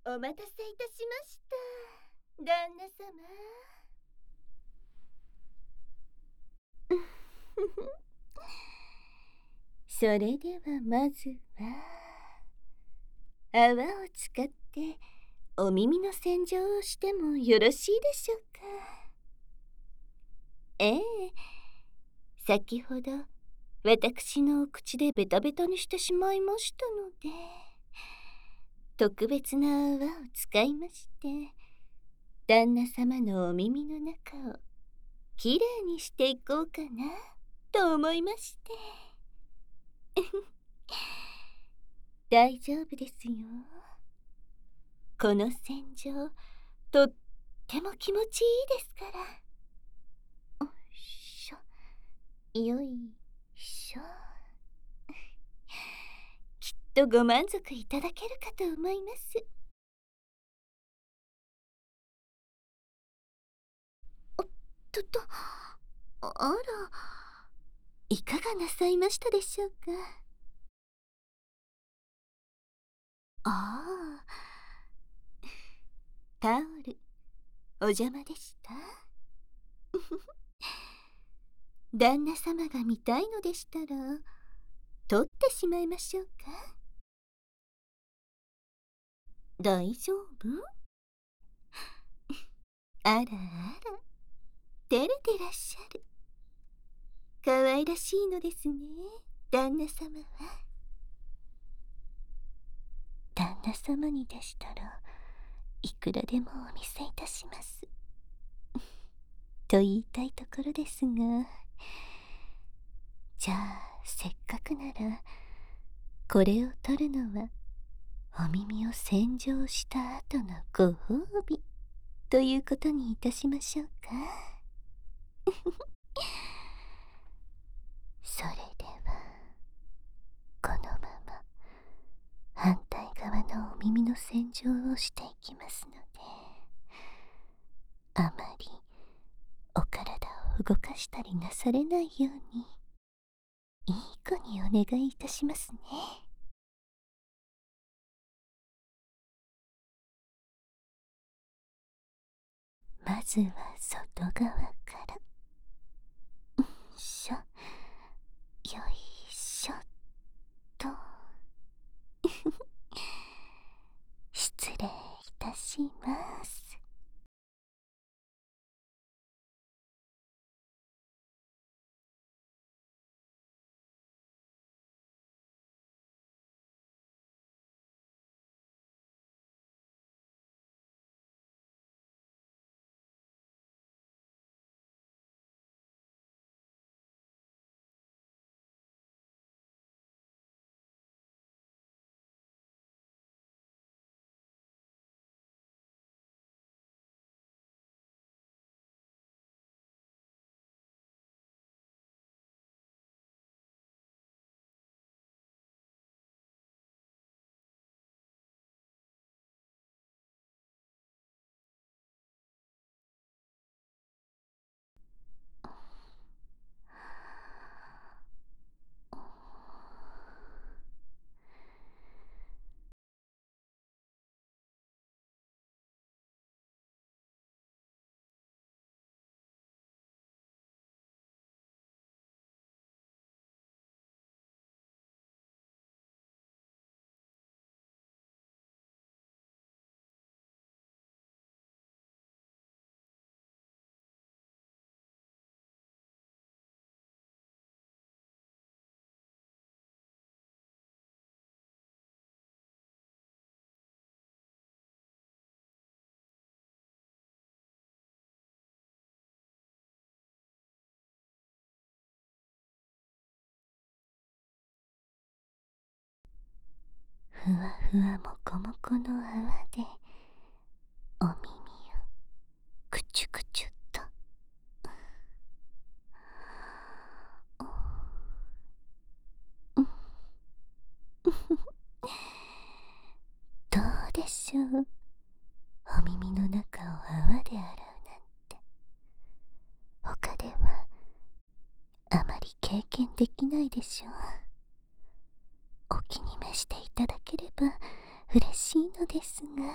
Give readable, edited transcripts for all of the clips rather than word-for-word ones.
お待たせいたしました。旦那様。それではまずは、泡を使ってお耳の洗浄をしてもよろしいでしょうか。ええ、先ほど私のお口でベタベタにしてしまいましたので、特別な泡を使いまして、旦那様のお耳の中をきれいにしていこうかなと思いまして。大丈夫ですよ。この洗浄、とっても気持ちいいですから。よいしょ、よいしょ。きっとご満足いただけるかと思います。おっと、あら、いかがなさいましたでしょうか。ああ、タオル、お邪魔でした。旦那様が見たいのでしたら、取ってしまいましょうか。大丈夫？あらあら、照れてらっしゃる。可愛らしいのですね、旦那様は。旦那様にでしたらいくらでもお見せいたしますと言いたいところですが、じゃあせっかくならこれを取るのはお耳を洗浄した後のご褒美ということにいたしましょうか。それではこのまま反対側のお耳の洗浄をしていきますので、あまりお体を動かしたりなされないようにいい子にお願いいたしますね。まずは外側から。よいしょ、よいしょと。失礼いたします。ふわふわもこもこの泡でお耳をくちゅくちゅっと。どうでしょう、お耳の中を泡で洗うなんて他ではあまり経験できないでしょう。お気に召していただければ嬉しいのですが。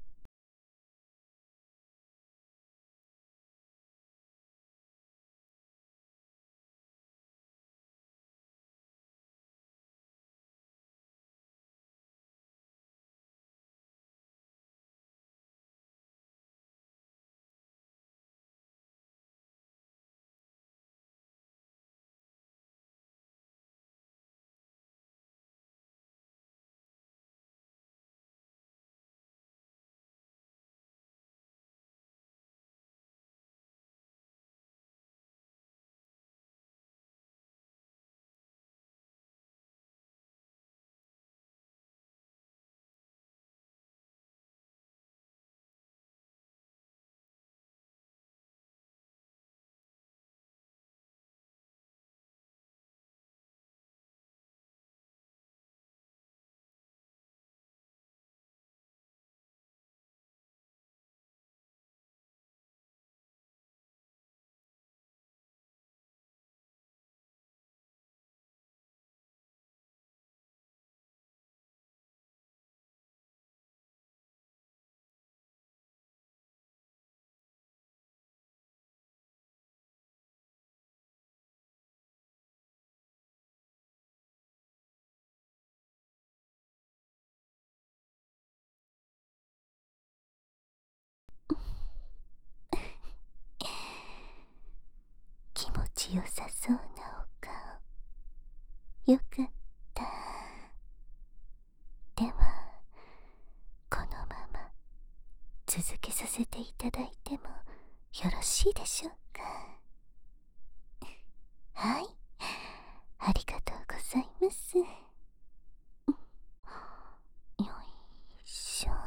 気持ちよさそうなお顔。よかった。ではこのまま続けさせていただいてもよろしいでしょうか。はい、ありがとうございます。よいしょ。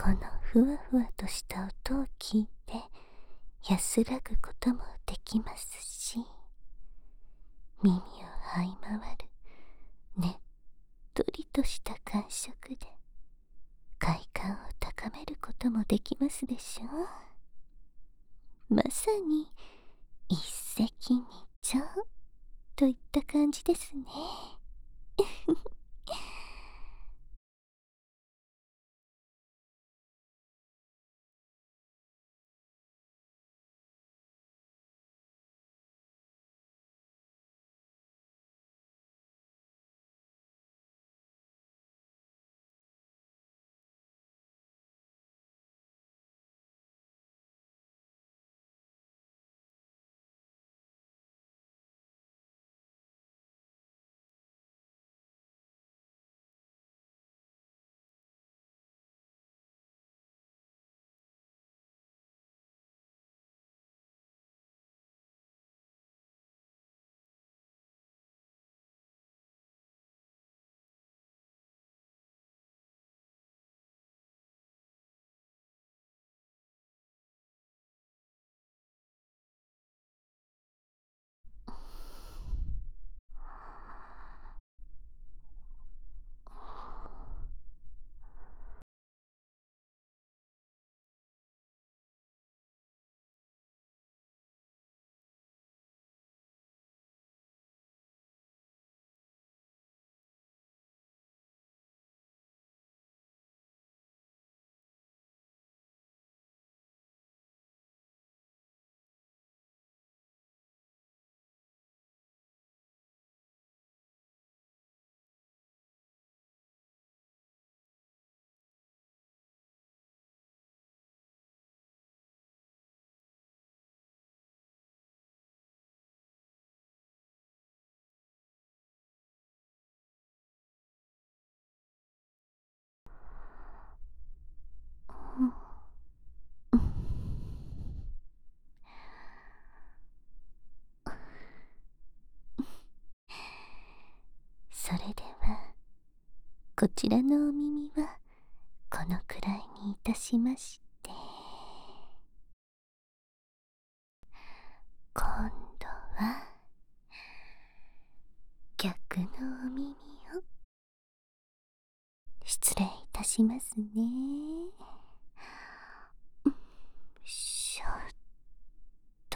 このふわふわとした音を聞いて安らぐこともできますし、耳を這い回るねっとりとした感触で快感を高めることもできますでしょう。まさに一石二鳥といった感じですね。それではこちらのお耳はこのくらいにいたしまして、今度は逆のお耳を失礼いたしますね。しょっと。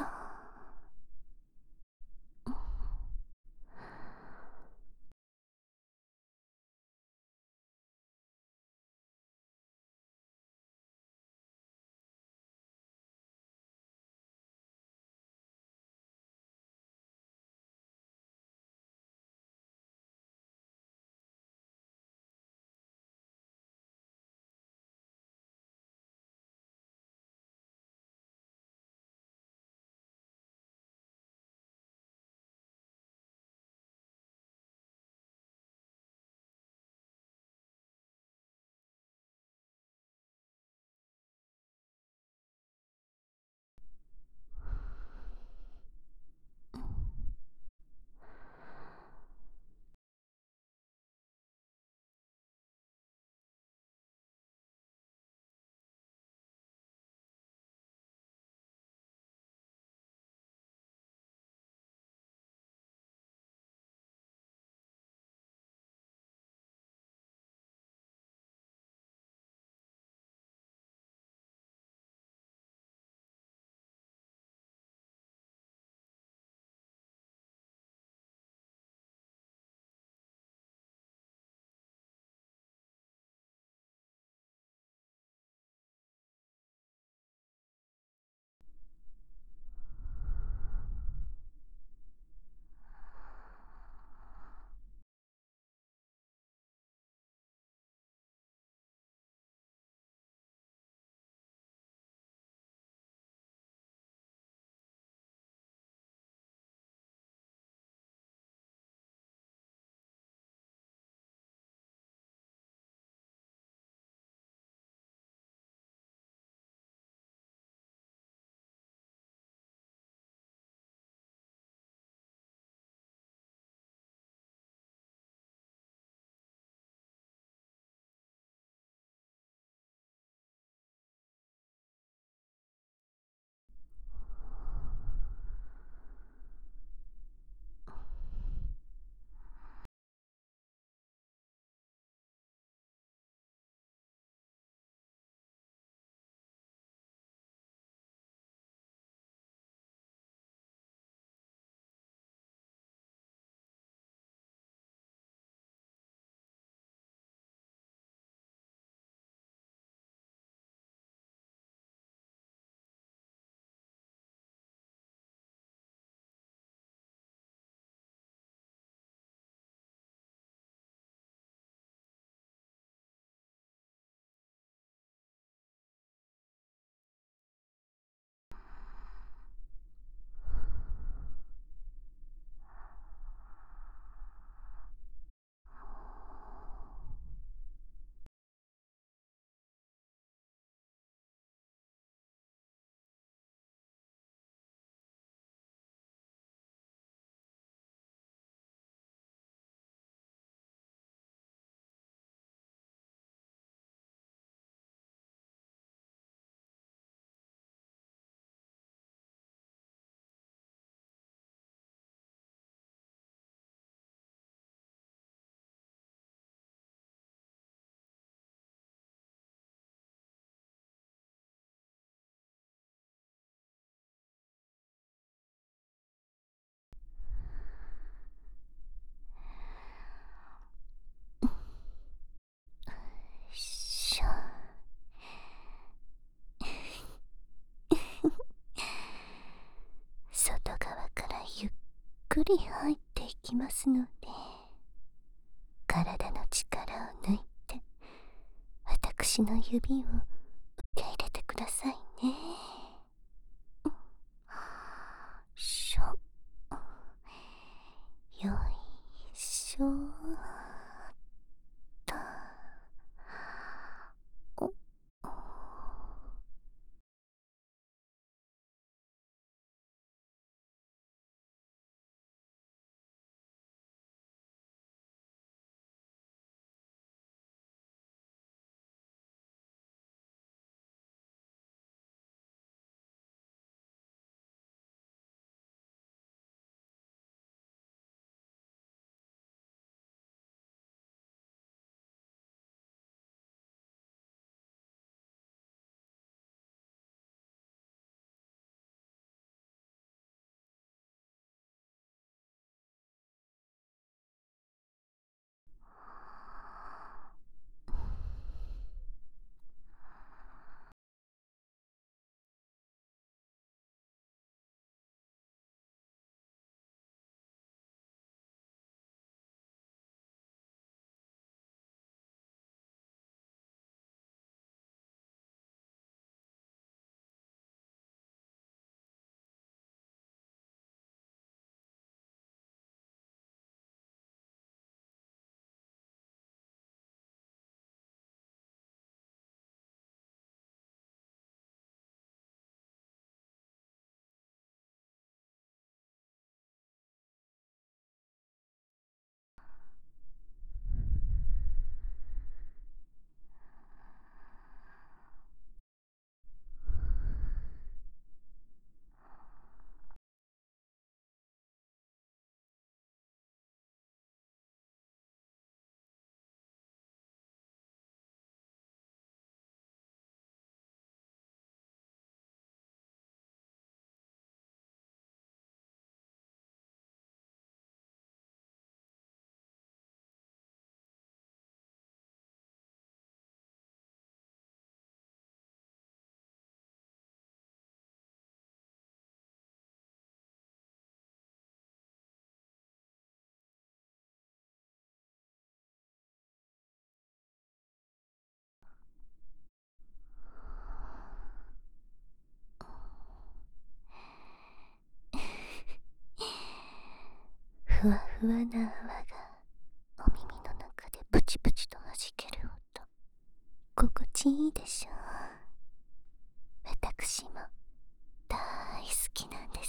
くり入っていきますので、体の力を抜いて私の指を受け入れてくださいね。しょ。よいしょと。ふわふわな泡がお耳の中でプチプチと弾ける音、心地いいでしょう。私も大好きなんです。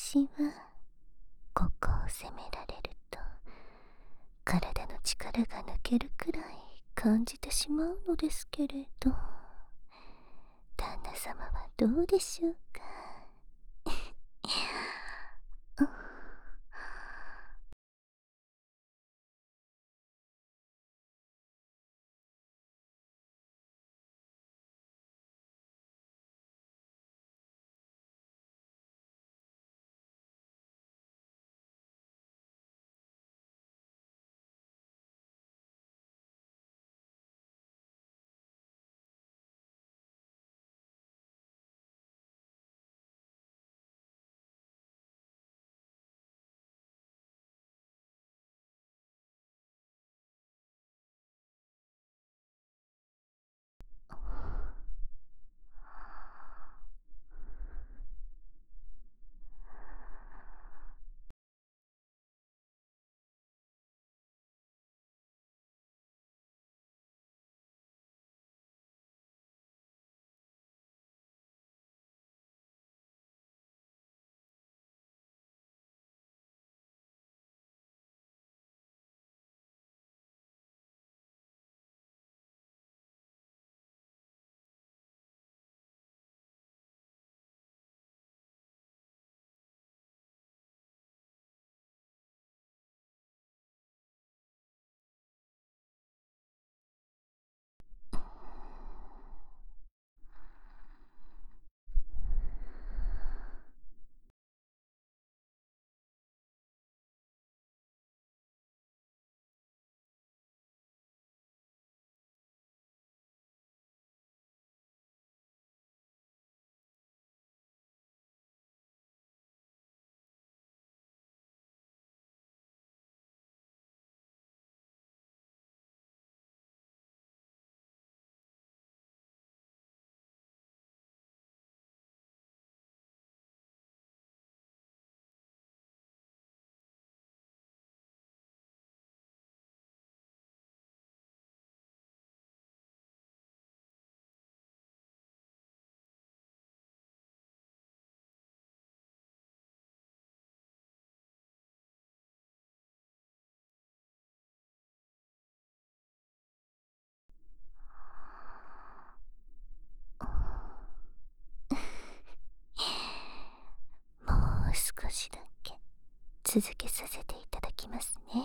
私はここを責められると体の力が抜けるくらい感じてしまうのですけれど、旦那様はどうでしょうか。もう少しだけ続けさせていただきますね。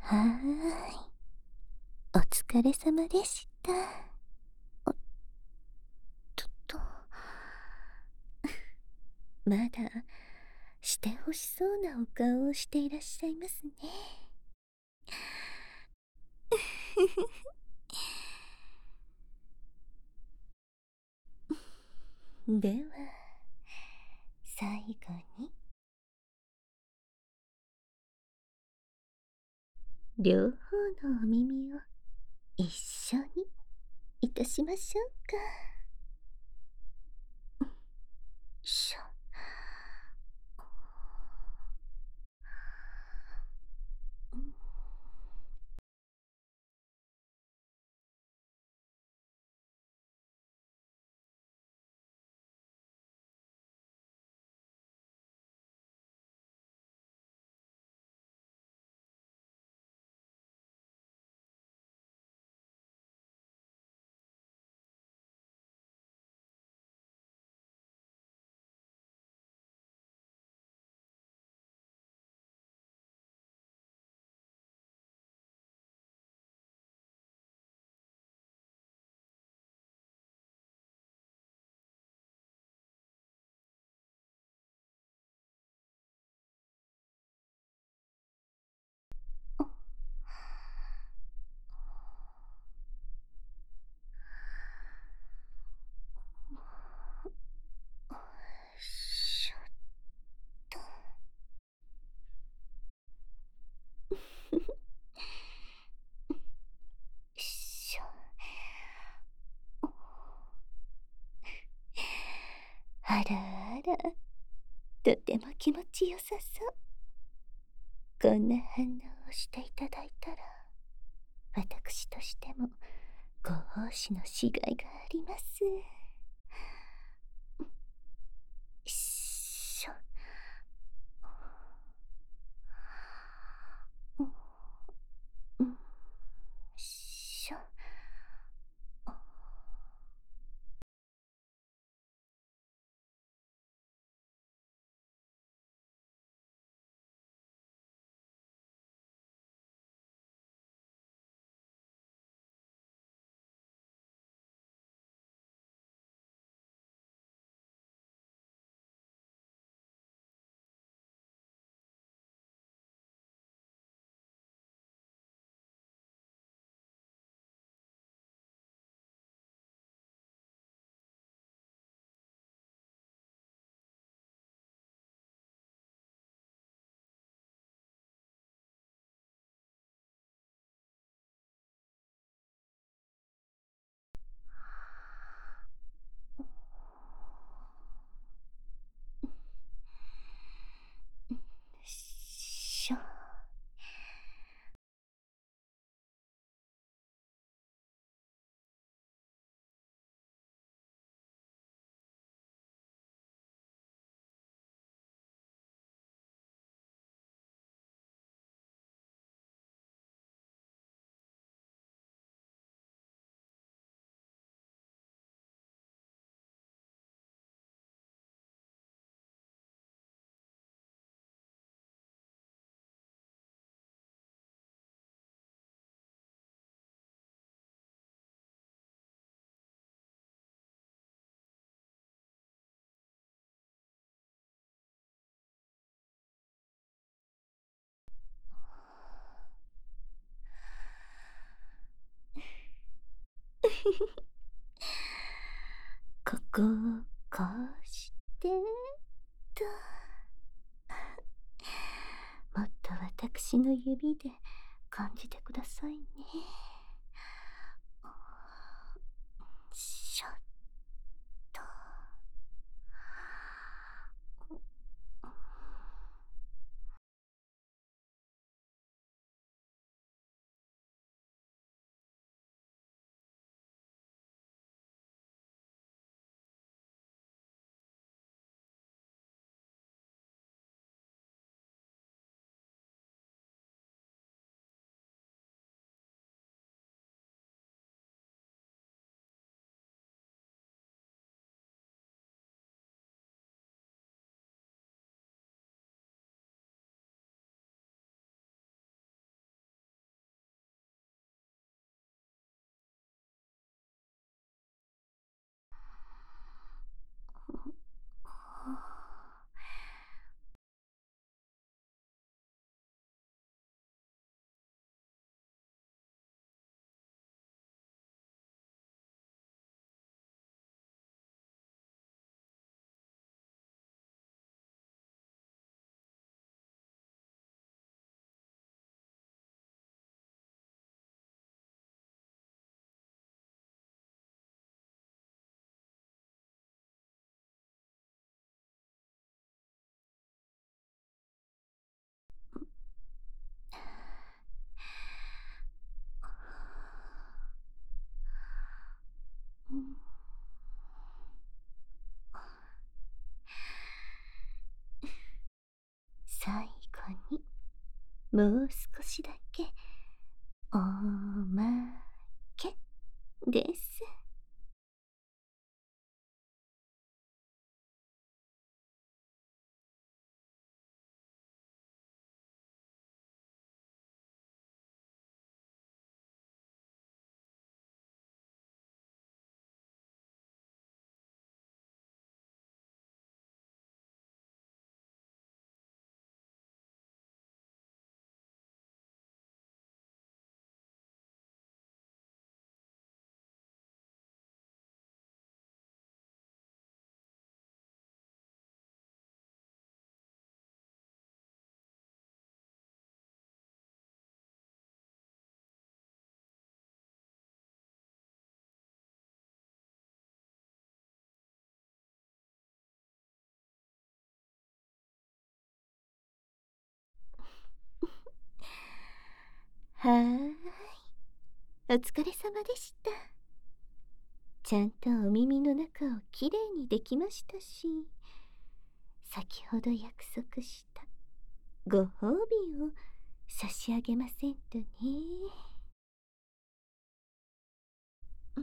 はーい。お疲れ様でした。ちょっと、まだしてほしそうなお顔をしていらっしゃいますね。では、最後に、両方のお耳を一緒にいたしましょうか。しょ。しょっと。しょ。あらあら、とても気持ちよさそう。こんな反応をしていただいたら、私としてもご奉仕のしがいがあります。しょ。しょ。しょ。ここをこうしてと、もっと私の指で感じてくださいね。しょっと。 もう少しだけおまけです。はーい、お疲れ様でした。ちゃんとお耳の中をきれいにできましたし、先ほど約束したご褒美を差し上げませんとね。うん。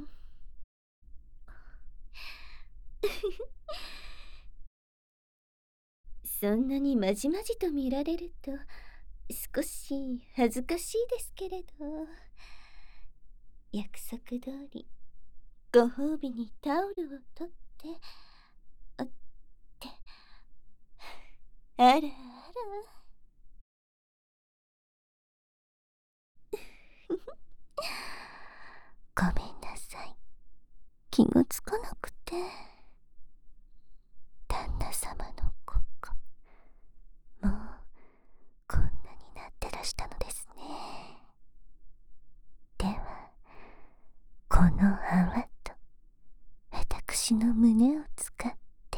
そんなにまじまじと見られると少し恥ずかしいですけれど、約束通りご褒美にタオルを取ってあって、あらあら。ごめんなさい、気がつかなくて。旦那様のここ、もうこんなになってらしたのですね。ではこの泡と私の胸を使って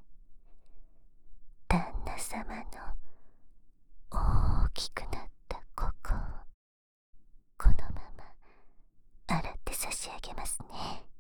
旦那様の大きくなったここをこのまま洗って差し上げますね。